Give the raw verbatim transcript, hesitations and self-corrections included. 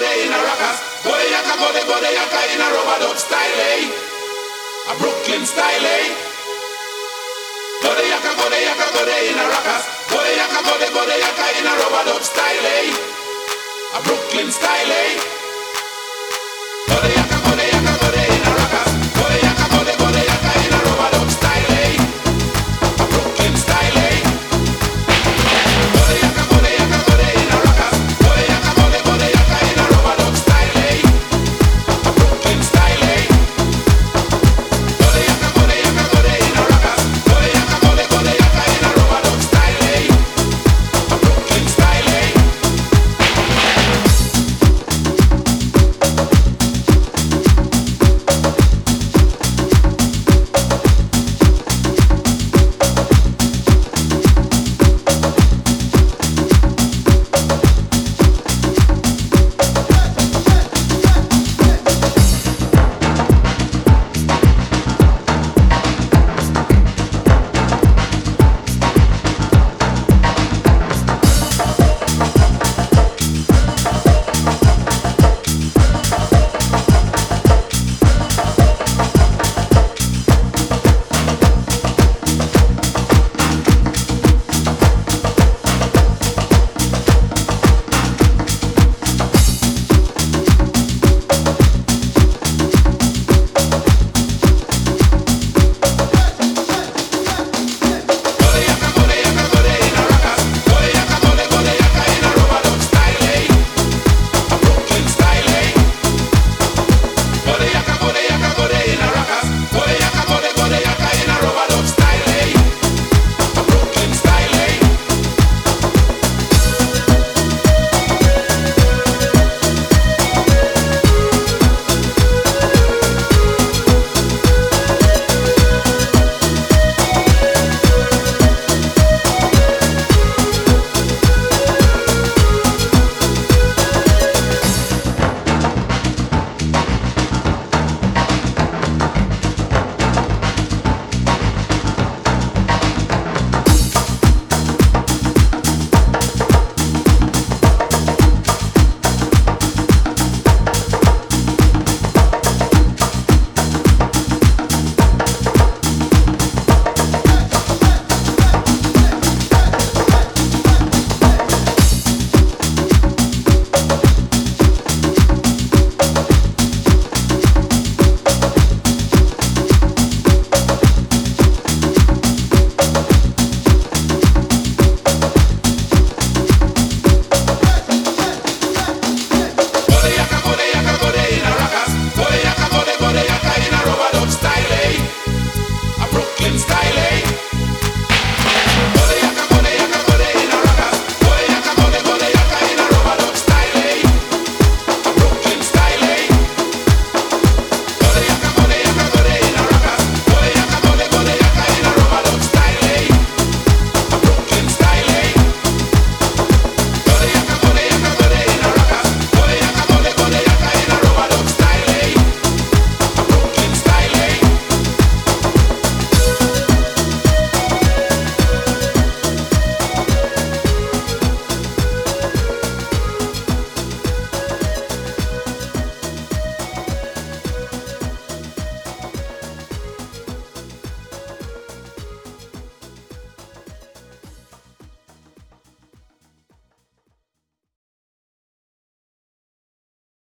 there in a rockers. Go the yaka, go the go the yaka in a rubber dub style, eh? A Brooklyn style, eh? Go the yaka, go the yaka, go there in a rockers. Go the yaka, go the go the yaka in a rubber dub style,